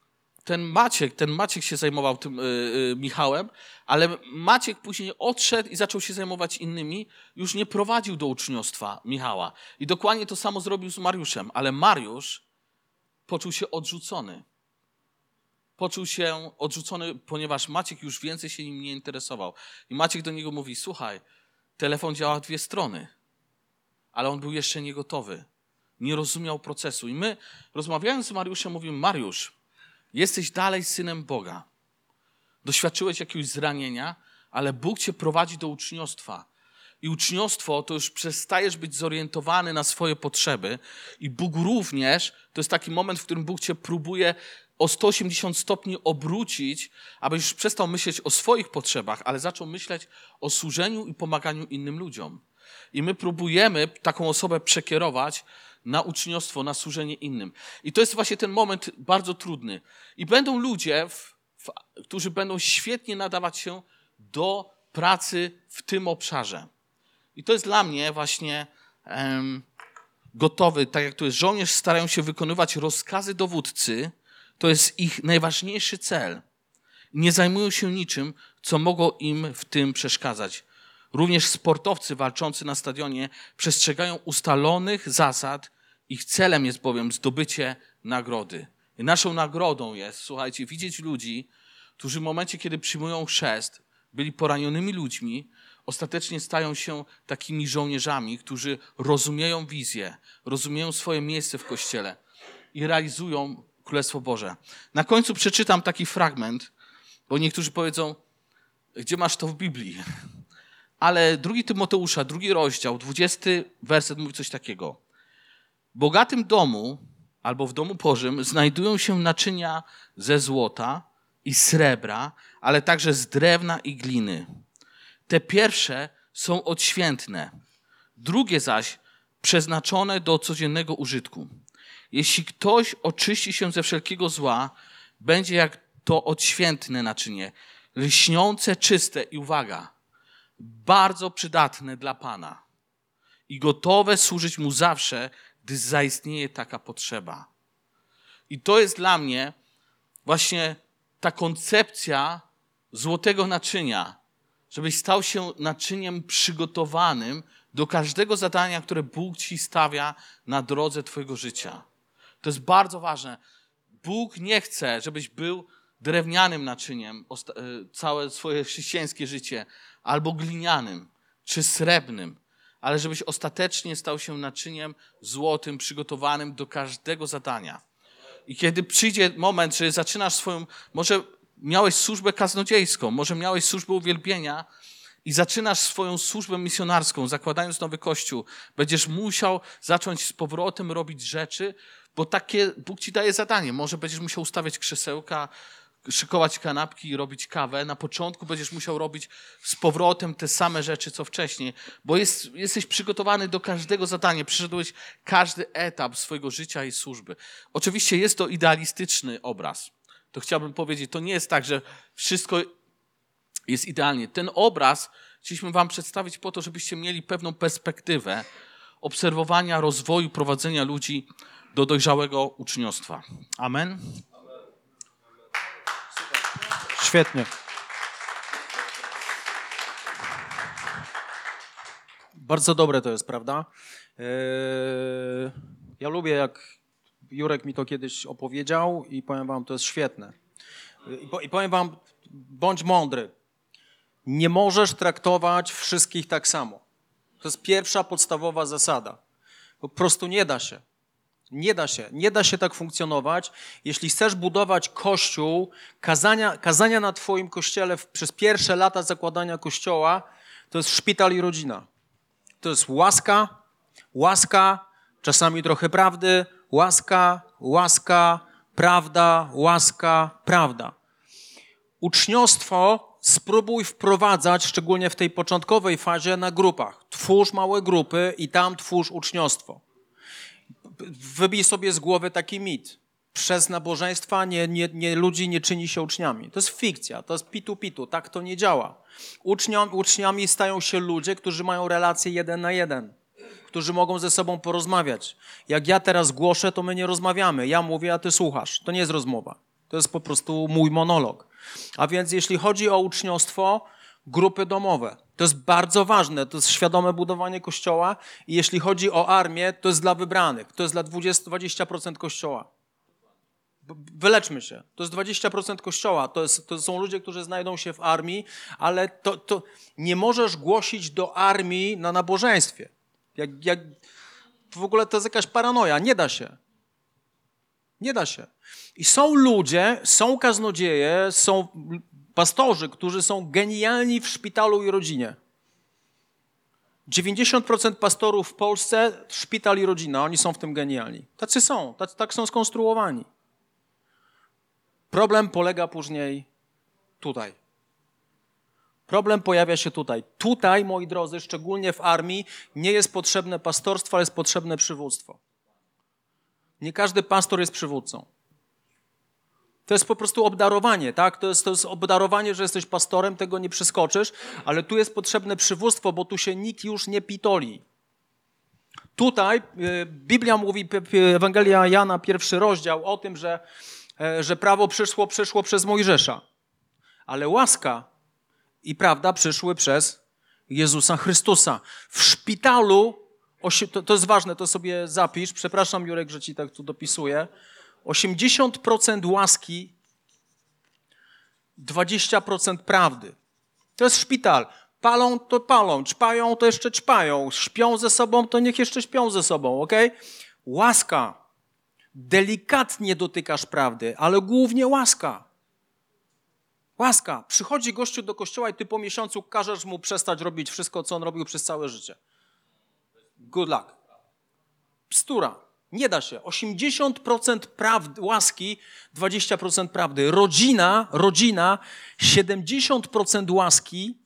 ten Maciek się zajmował tym Michałem, ale Maciek później odszedł i zaczął się zajmować innymi, już nie prowadził do uczniostwa Michała. I dokładnie to samo zrobił z Mariuszem, ale Mariusz poczuł się odrzucony. Poczuł się odrzucony, ponieważ Maciek już więcej się nim nie interesował. I Maciek do niego mówi, słuchaj, telefon działa w dwie strony, ale on był jeszcze nie gotowy. Nie rozumiał procesu. I my, rozmawiając z Mariuszem, mówimy, Mariusz, jesteś dalej synem Boga. Doświadczyłeś jakiegoś zranienia, ale Bóg cię prowadzi do uczniostwa. I uczniostwo to już przestajesz być zorientowany na swoje potrzeby. I Bóg również, to jest taki moment, w którym Bóg cię próbuje o 180 stopni obrócić, abyś już przestał myśleć o swoich potrzebach, ale zaczął myśleć o służeniu i pomaganiu innym ludziom. I my próbujemy taką osobę przekierować na uczniostwo, na służenie innym. I to jest właśnie ten moment bardzo trudny. I będą ludzie, którzy będą świetnie nadawać się do pracy w tym obszarze. I to jest dla mnie właśnie gotowy, tak jak to jest, żołnierz starają się wykonywać rozkazy dowódcy, to jest ich najważniejszy cel. Nie zajmują się niczym, co mogło im w tym przeszkadzać. Również sportowcy walczący na stadionie przestrzegają ustalonych zasad. Ich celem jest bowiem zdobycie nagrody. I naszą nagrodą jest, słuchajcie, widzieć ludzi, którzy w momencie, kiedy przyjmują chrzest, byli poranionymi ludźmi, ostatecznie stają się takimi żołnierzami, którzy rozumieją wizję, rozumieją swoje miejsce w Kościele i realizują Królestwo Boże. Na końcu przeczytam taki fragment, bo niektórzy powiedzą, gdzie masz to w Biblii? Ale 2 Tymoteusza, 2 rozdział, 20 werset mówi coś takiego. W bogatym domu albo w domu Bożym znajdują się naczynia ze złota i srebra, ale także z drewna i gliny. Te pierwsze są odświętne, drugie zaś przeznaczone do codziennego użytku. Jeśli ktoś oczyści się ze wszelkiego zła, będzie jak to odświętne naczynie, lśniące, czyste i uwaga, bardzo przydatne dla Pana i gotowe służyć Mu zawsze, gdy zaistnieje taka potrzeba. I to jest dla mnie właśnie ta koncepcja złotego naczynia, żebyś stał się naczyniem przygotowanym do każdego zadania, które Bóg ci stawia na drodze twojego życia. To jest bardzo ważne. Bóg nie chce, żebyś był drewnianym naczyniem całe swoje chrześcijańskie życie, albo glinianym, czy srebrnym, ale żebyś ostatecznie stał się naczyniem złotym, przygotowanym do każdego zadania. I kiedy przyjdzie moment, że zaczynasz swoją, może miałeś służbę kaznodziejską, może miałeś służbę uwielbienia i zaczynasz swoją służbę misjonarską, zakładając nowy kościół, będziesz musiał zacząć z powrotem robić rzeczy, bo takie Bóg ci daje zadanie. Może będziesz musiał ustawiać krzesełka, szykować kanapki i robić kawę. Na początku będziesz musiał robić z powrotem te same rzeczy, co wcześniej, bo jesteś przygotowany do każdego zadania. Przeszedłeś każdy etap swojego życia i służby. Oczywiście jest to idealistyczny obraz. To chciałbym powiedzieć, to nie jest tak, że wszystko jest idealnie. Ten obraz chcieliśmy wam przedstawić po to, żebyście mieli pewną perspektywę obserwowania rozwoju, prowadzenia ludzi do dojrzałego uczniostwa. Amen. Świetnie. Bardzo dobre to jest, prawda? Ja lubię, jak Jurek mi to kiedyś opowiedział i powiem wam, to jest świetne. I powiem wam, bądź mądry. Nie możesz traktować wszystkich tak samo. To jest pierwsza podstawowa zasada. Po prostu nie da się. Nie da się tak funkcjonować. Jeśli chcesz budować kościół, kazania na twoim kościele przez pierwsze lata zakładania kościoła, to jest szpital i rodzina. To jest łaska, czasami trochę prawdy, łaska, prawda. Uczniostwo spróbuj wprowadzać, szczególnie w tej początkowej fazie, na grupach. Twórz małe grupy i tam twórz uczniostwo. Wybij sobie z głowy taki mit. Przez nabożeństwa ludzi nie czyni się uczniami. To jest fikcja, to jest pitu. Tak to nie działa. Uczniami stają się ludzie, którzy mają relacje 1 na 1, którzy mogą ze sobą porozmawiać. Jak ja teraz głoszę, to my nie rozmawiamy. Ja mówię, a ty słuchasz. To nie jest rozmowa. To jest po prostu mój monolog. A więc jeśli chodzi o uczniostwo, grupy domowe. To jest bardzo ważne, to jest świadome budowanie Kościoła i jeśli chodzi o armię, to jest dla wybranych, to jest dla 20% Kościoła. Wyleczmy się. To jest 20% Kościoła, to są ludzie, którzy znajdą się w armii, ale to nie możesz głosić do armii na nabożeństwie. W ogóle to jest jakaś paranoja, nie da się. Nie da się. I są ludzie, są kaznodzieje, są pastorzy, którzy są genialni w szpitalu i rodzinie. 90% pastorów w Polsce, szpital i rodzina, oni są w tym genialni. Tacy są, tak są skonstruowani. Problem polega później tutaj. Problem pojawia się tutaj. Tutaj, moi drodzy, szczególnie w armii, nie jest potrzebne pastorstwo, ale jest potrzebne przywództwo. Nie każdy pastor jest przywódcą. To jest po prostu obdarowanie, tak? To jest obdarowanie, że jesteś pastorem, tego nie przeskoczysz, ale tu jest potrzebne przywództwo, bo tu się nikt już nie pitoli. Tutaj Biblia mówi, Ewangelia Jana, 1 rozdział, o tym, że prawo przyszło przez Mojżesza, ale łaska i prawda przyszły przez Jezusa Chrystusa. W szpitalu, to jest ważne, to sobie zapisz, przepraszam Jurek, że ci tak tu dopisuję, 80% łaski, 20% prawdy. To jest szpital. Palą, to palą, ćpają, to jeszcze ćpają, śpią ze sobą, to niech jeszcze śpią ze sobą, okej? Łaska. Delikatnie dotykasz prawdy, ale głównie łaska. Łaska. Przychodzi gościu do kościoła i ty po miesiącu każesz mu przestać robić wszystko, co on robił przez całe życie. Good luck. Bzdura. Nie da się. 80% łaski, 20% prawdy. Rodzina, 70% łaski,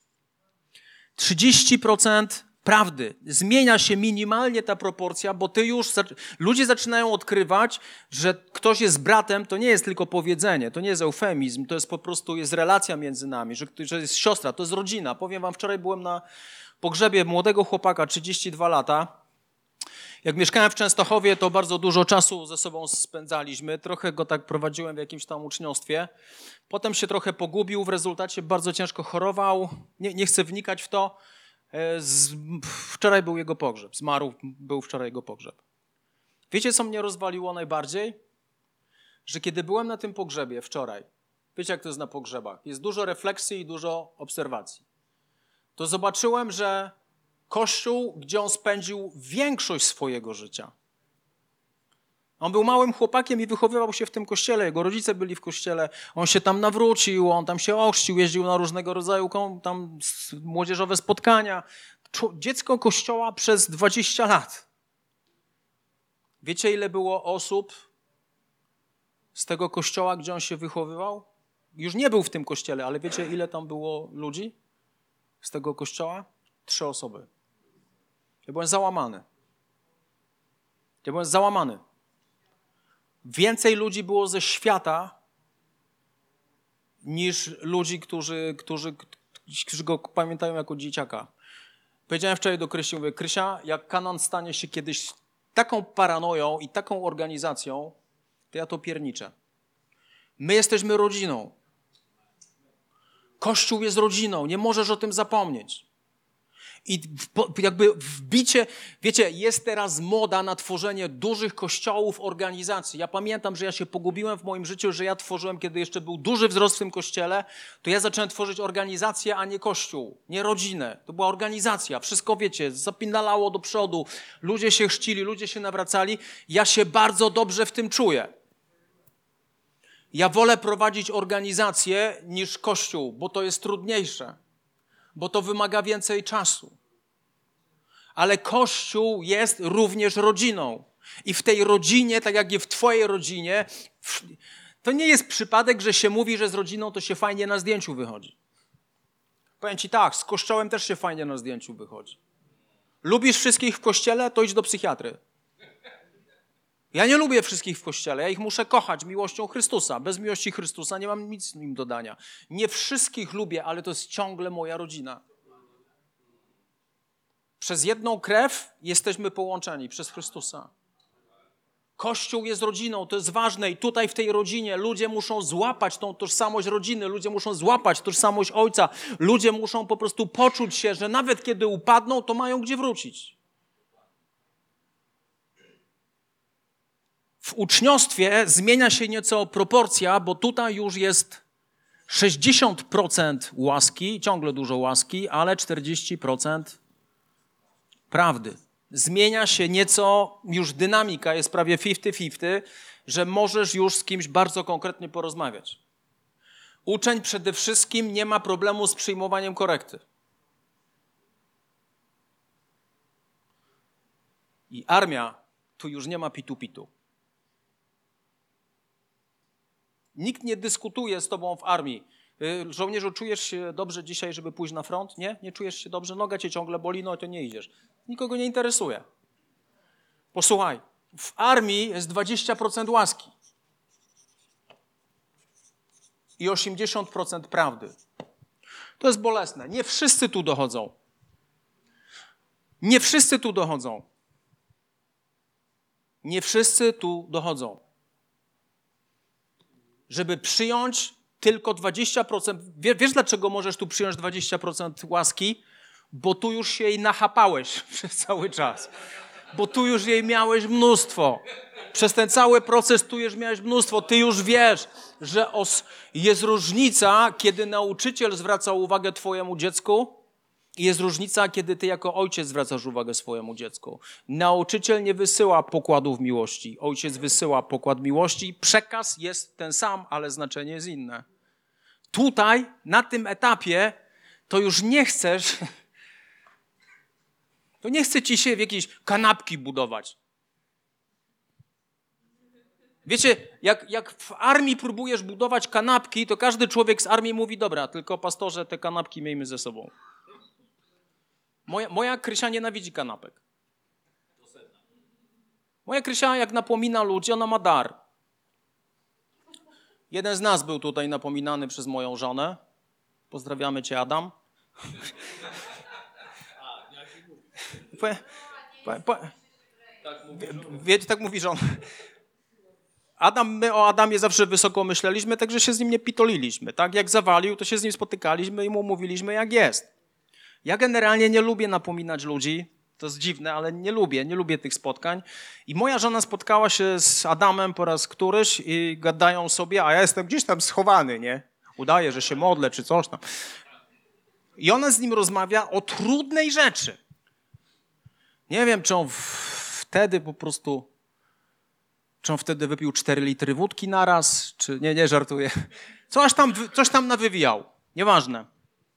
30% prawdy. Zmienia się minimalnie ta proporcja, bo ludzie zaczynają odkrywać, że ktoś jest bratem, to nie jest tylko powiedzenie, to nie jest eufemizm, to jest po prostu jest relacja między nami, że jest siostra, to jest rodzina. Powiem wam, wczoraj byłem na pogrzebie młodego chłopaka, 32 lata. Jak mieszkałem w Częstochowie, to bardzo dużo czasu ze sobą spędzaliśmy. Trochę go tak prowadziłem w jakimś tam uczniostwie. Potem się trochę pogubił, w rezultacie bardzo ciężko chorował. Nie chcę wnikać w to. Wczoraj był jego pogrzeb. Zmarł, był wczoraj jego pogrzeb. Wiecie, co mnie rozwaliło najbardziej? Że kiedy byłem na tym pogrzebie wczoraj, wiecie, jak to jest na pogrzebach, jest dużo refleksji i dużo obserwacji. To zobaczyłem, że Kościół, gdzie on spędził większość swojego życia. On był małym chłopakiem i wychowywał się w tym kościele. Jego rodzice byli w kościele. On się tam nawrócił, on tam się ochrzcił, jeździł na różnego rodzaju tam młodzieżowe spotkania. Dziecko kościoła przez 20 lat. Wiecie, ile było osób z tego kościoła, gdzie on się wychowywał? Już nie był w tym kościele, ale wiecie, ile tam było ludzi z tego kościoła? 3 osoby. Ja byłem załamany. Więcej ludzi było ze świata niż ludzi, którzy go pamiętają jako dzieciaka. Powiedziałem wczoraj do Krysi, mówię, Krysia, jak Kanan stanie się kiedyś taką paranoją i taką organizacją, to ja to pierniczę. My jesteśmy rodziną. Kościół jest rodziną, nie możesz o tym zapomnieć. I jakby wbicie, wiecie, jest teraz moda na tworzenie dużych kościołów, organizacji. Ja pamiętam, że ja się pogubiłem w moim życiu, że ja tworzyłem, kiedy jeszcze był duży wzrost w tym kościele, to ja zacząłem tworzyć organizację, a nie kościół, nie rodzinę. To była organizacja, wszystko wiecie, zapindalało do przodu, ludzie się chrzcili, ludzie się nawracali. Ja się bardzo dobrze w tym czuję. Ja wolę prowadzić organizację niż kościół, bo to jest trudniejsze. Bo to wymaga więcej czasu. Ale Kościół jest również rodziną. I w tej rodzinie, tak jak i w twojej rodzinie, to nie jest przypadek, że się mówi, że z rodziną to się fajnie na zdjęciu wychodzi. Powiem ci tak, z Kościołem też się fajnie na zdjęciu wychodzi. Lubisz wszystkich w kościele, to idź do psychiatry. Ja nie lubię wszystkich w kościele, ja ich muszę kochać miłością Chrystusa. Bez miłości Chrystusa nie mam nic im dodania. Nie wszystkich lubię, ale to jest ciągle moja rodzina. Przez jedną krew jesteśmy połączeni, przez Chrystusa. Kościół jest rodziną, to jest ważne i tutaj w tej rodzinie ludzie muszą złapać tą tożsamość rodziny, ludzie muszą złapać tożsamość ojca, ludzie muszą po prostu poczuć się, że nawet kiedy upadną, to mają gdzie wrócić. W uczniostwie zmienia się nieco proporcja, bo tutaj już jest 60% łaski, ciągle dużo łaski, ale 40% prawdy. Zmienia się nieco, już dynamika jest prawie 50-50, że możesz już z kimś bardzo konkretnie porozmawiać. Uczeń przede wszystkim nie ma problemu z przyjmowaniem korekty. I armia tu już nie ma pitu-pitu. Nikt nie dyskutuje z tobą w armii. Żołnierzu, czujesz się dobrze dzisiaj, żeby pójść na front? Nie? Nie czujesz się dobrze? Noga cię ciągle boli, no to nie idziesz. Nikogo nie interesuje. Posłuchaj, w armii jest 20% łaski i 80% prawdy. To jest bolesne. Nie wszyscy tu dochodzą. Nie wszyscy tu dochodzą. Nie wszyscy tu dochodzą. Żeby przyjąć tylko 20%. Wiesz, dlaczego możesz tu przyjąć 20% łaski? Bo tu już się jej nachapałeś przez cały czas. Bo tu już jej miałeś mnóstwo. Przez ten cały proces tu już miałeś mnóstwo. Ty już wiesz, że jest różnica, kiedy nauczyciel zwraca uwagę twojemu dziecku i jest różnica, kiedy ty jako ojciec zwracasz uwagę swojemu dziecku. Nauczyciel nie wysyła pokładów miłości. Ojciec wysyła pokład miłości. Przekaz jest ten sam, ale znaczenie jest inne. Tutaj, na tym etapie, to już nie chcesz... To nie chce ci się w jakieś kanapki budować. Wiecie, jak w armii próbujesz budować kanapki, to każdy człowiek z armii mówi, dobra, tylko pastorze, te kanapki miejmy ze sobą. Moja Krysia nienawidzi kanapek. Moja Krysia, jak napomina ludzi, ona ma dar. Jeden z nas był tutaj napominany przez moją żonę. Pozdrawiamy cię, Adam. Wiecie, tak mówi żona. My o Adamie zawsze wysoko myśleliśmy, także się z nim nie pitoliliśmy. Tak? Jak zawalił, to się z nim spotykaliśmy i mu mówiliśmy, jak jest. Ja generalnie nie lubię napominać ludzi. To jest dziwne, ale nie lubię tych spotkań. I moja żona spotkała się z Adamem po raz któryś i gadają sobie, a ja jestem gdzieś tam schowany, nie? Udaję, że się modlę czy coś tam. I ona z nim rozmawia o trudnej rzeczy. Nie wiem, czy on wtedy po prostu, czy on wtedy wypił 4 litry wódki naraz, czy nie żartuję. Coś tam nawywijał. Nieważne.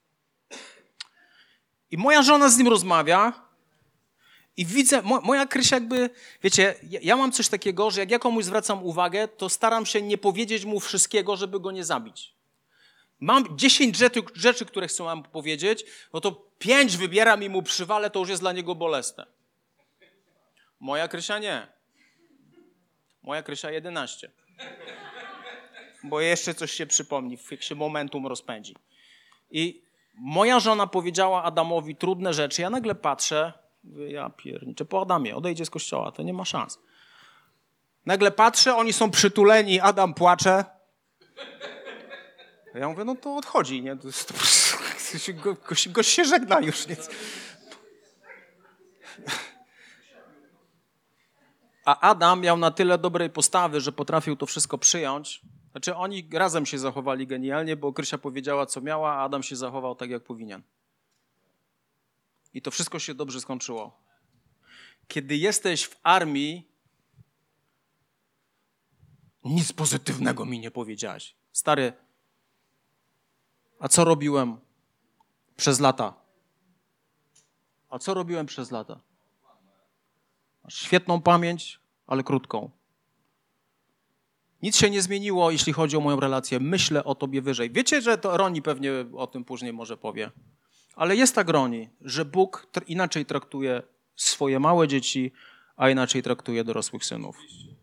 I moja żona z nim rozmawia i widzę, moja Krysia jakby, wiecie, ja mam coś takiego, że jak ja komuś zwracam uwagę, to staram się nie powiedzieć mu wszystkiego, żeby go nie zabić. Mam 10 rzeczy, które chcę wam powiedzieć, no to 5 wybieram i mu przywalę, to już jest dla niego bolesne. Moja Krysia nie. Moja Krysia 11. Bo jeszcze coś się przypomni, jak się momentum rozpędzi. I moja żona powiedziała Adamowi trudne rzeczy. Ja nagle patrzę, ja pierniczę, po Adamie, odejdzie z kościoła, to nie ma szans. Nagle patrzę, oni są przytuleni, Adam płacze. Ja mówię, no to odchodzi, nie? Gość się żegna już, nie? A Adam miał na tyle dobrej postawy, że potrafił to wszystko przyjąć. Znaczy oni razem się zachowali genialnie, bo Krysia powiedziała, co miała, a Adam się zachował tak, jak powinien. I to wszystko się dobrze skończyło. Kiedy jesteś w armii, nic pozytywnego mi nie powiedziałeś. Stary, a co robiłem przez lata? Masz świetną pamięć, ale krótką. Nic się nie zmieniło, jeśli chodzi o moją relację. Myślę o tobie wyżej. Wiecie, że to Roni pewnie o tym później może powie. Ale jest tak, Roni, że Bóg inaczej traktuje swoje małe dzieci, a inaczej traktuje dorosłych synów.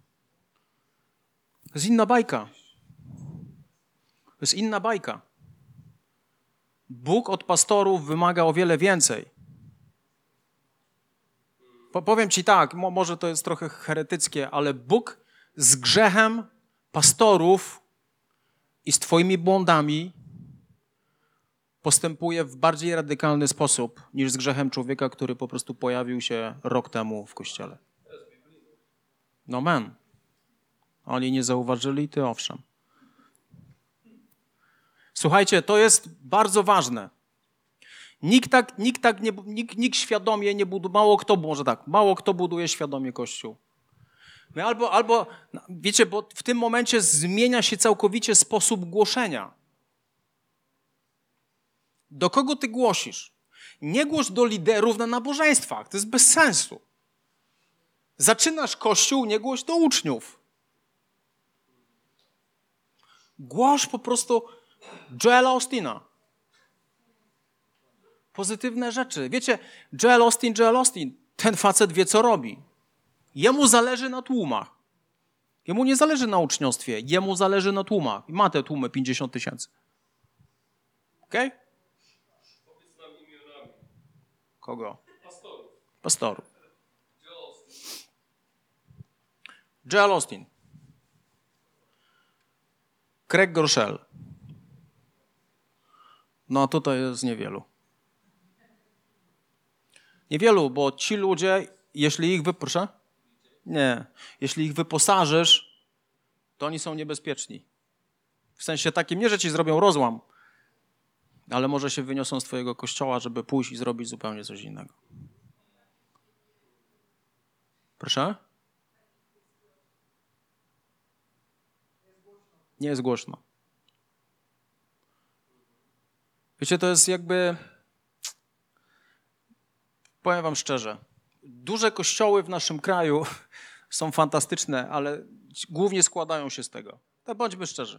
To jest inna bajka. To jest inna bajka. Bóg od pastorów wymaga o wiele więcej. Powiem ci tak, może to jest trochę heretyckie, ale Bóg z grzechem pastorów i z twoimi błądami postępuje w bardziej radykalny sposób niż z grzechem człowieka, który po prostu pojawił się rok temu w kościele. No amen. Oni nie zauważyli, ty owszem. Słuchajcie, to jest bardzo ważne. Nikt świadomie nie buduje, mało kto buduje świadomie Kościół. Wiecie, bo w tym momencie zmienia się całkowicie sposób głoszenia. Do kogo ty głosisz? Nie głoś do liderów na nabożeństwach, to jest bez sensu. Zaczynasz Kościół, nie głoś do uczniów. Głoś po prostu Joela Austina. Pozytywne rzeczy. Wiecie, Joel Austin, ten facet wie, co robi. Jemu zależy na tłumach. Jemu nie zależy na uczniostwie, jemu zależy na tłumach. I ma te tłumy 50 000. Okej? Okay? Kogo? Pastorów. Joel Austin. Craig Groeschel. No a tutaj jest niewielu. Niewielu, bo ci ludzie, jeśli ich proszę? Nie. Jeśli ich wyposażysz, to oni są niebezpieczni. W sensie takim, nie, że ci zrobią rozłam, ale może się wyniosą z twojego kościoła, żeby pójść i zrobić zupełnie coś innego. Proszę? Nie jest głośno. Wiecie, to jest jakby... Powiem wam szczerze, duże kościoły w naszym kraju są fantastyczne, ale głównie składają się z tego. To bądźmy szczerzy.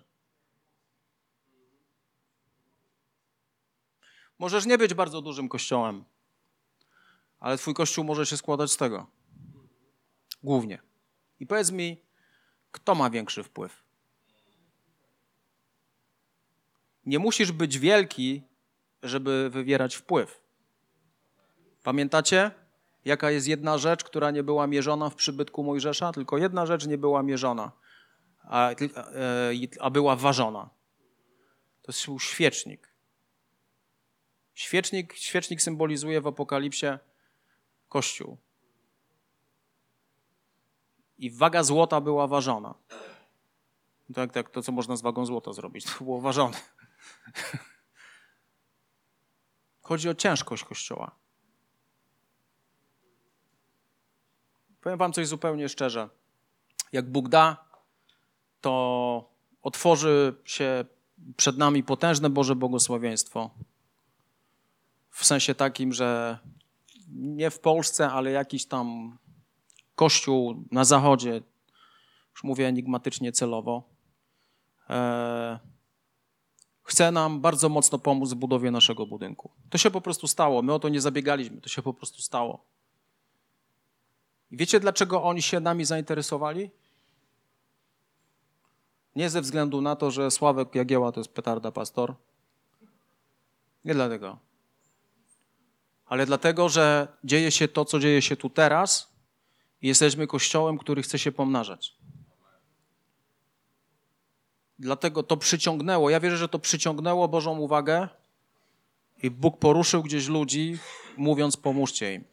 Możesz nie być bardzo dużym kościołem, ale twój kościół może się składać z tego. Głównie. I powiedz mi, kto ma większy wpływ? Nie musisz być wielki, żeby wywierać wpływ. Pamiętacie, jaka jest jedna rzecz, która nie była mierzona w przybytku Mojżesza? Tylko jedna rzecz nie była mierzona, a była ważona. To był świecznik. Świecznik symbolizuje w Apokalipsie Kościół. I waga złota była ważona. Tak, to co można z wagą złota zrobić, to było ważone. Chodzi o ciężkość Kościoła. Powiem wam coś zupełnie szczerze. Jak Bóg da, to otworzy się przed nami potężne Boże błogosławieństwo. W sensie takim, że nie w Polsce, ale jakiś tam kościół na zachodzie, już mówię enigmatycznie celowo, chce nam bardzo mocno pomóc w budowie naszego budynku. To się po prostu stało. My o to nie zabiegaliśmy. To się po prostu stało. I wiecie, dlaczego oni się nami zainteresowali? Nie ze względu na to, że Sławek Jagieła to jest petarda pastor. Nie dlatego. Ale dlatego, że dzieje się to, co dzieje się tu teraz i jesteśmy kościołem, który chce się pomnażać. Dlatego to przyciągnęło, ja wierzę, że to przyciągnęło Bożą uwagę i Bóg poruszył gdzieś ludzi, mówiąc, pomóżcie im.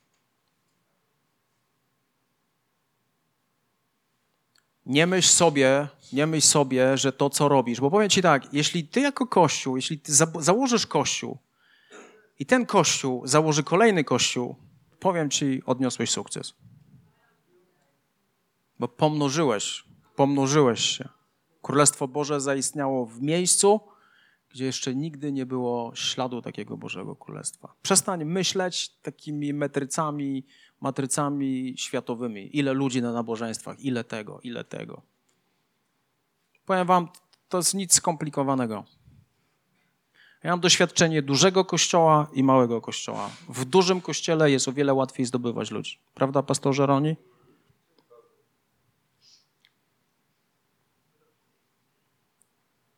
Nie myśl sobie, że to, co robisz, bo powiem ci tak, jeśli ty jako Kościół, jeśli ty założysz Kościół i ten Kościół założy kolejny Kościół, powiem ci, odniosłeś sukces. Bo pomnożyłeś się. Królestwo Boże zaistniało w miejscu, gdzie jeszcze nigdy nie było śladu takiego Bożego Królestwa. Przestań myśleć takimi matrycami światowymi. Ile ludzi na nabożeństwach, ile tego. Powiem wam, to jest nic skomplikowanego. Ja mam doświadczenie dużego kościoła i małego kościoła. W dużym kościele jest o wiele łatwiej zdobywać ludzi. Prawda, pastorze Roni?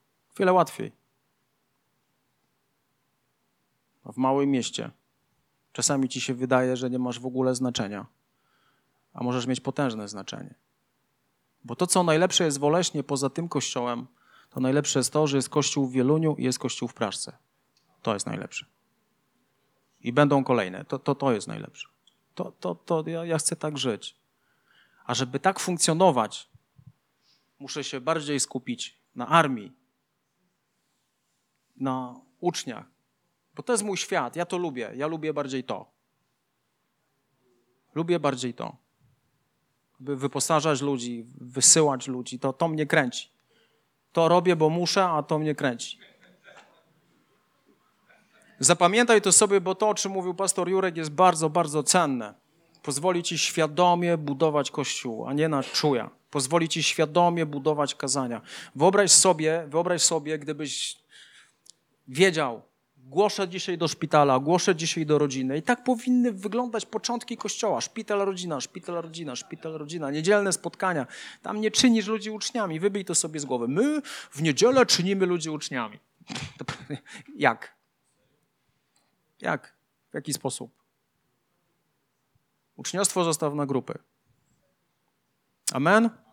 Wiele łatwiej. A w małym mieście Czasami ci się wydaje, że nie masz w ogóle znaczenia, a możesz mieć potężne znaczenie. Bo to, co najlepsze jest w Oleśnie poza tym kościołem, to najlepsze jest to, że jest kościół w Wieluniu i jest kościół w Praszce. To jest najlepsze. I będą kolejne. To jest najlepsze. Ja chcę tak żyć. A żeby tak funkcjonować, muszę się bardziej skupić na armii, na uczniach. Bo to jest mój świat. Ja to lubię. Ja lubię bardziej to. Lubię bardziej to. By wyposażać ludzi, wysyłać ludzi. To mnie kręci. To robię, bo muszę, a to mnie kręci. Zapamiętaj to sobie, bo to, o czym mówił pastor Jurek, jest bardzo, bardzo cenne. Pozwoli ci świadomie budować Kościół, a nie na czuja. Pozwoli ci świadomie budować kazania. Wyobraź sobie, gdybyś wiedział, głoszę dzisiaj do szpitala, głoszę dzisiaj do rodziny. I tak powinny wyglądać początki Kościoła. Szpital, rodzina, szpital, rodzina, szpital, rodzina. Niedzielne spotkania. Tam nie czynisz ludzi uczniami. Wybij to sobie z głowy. My w niedzielę czynimy ludzi uczniami. Jak? Jak? W jaki sposób? Uczniostwo zostaw na grupy. Amen?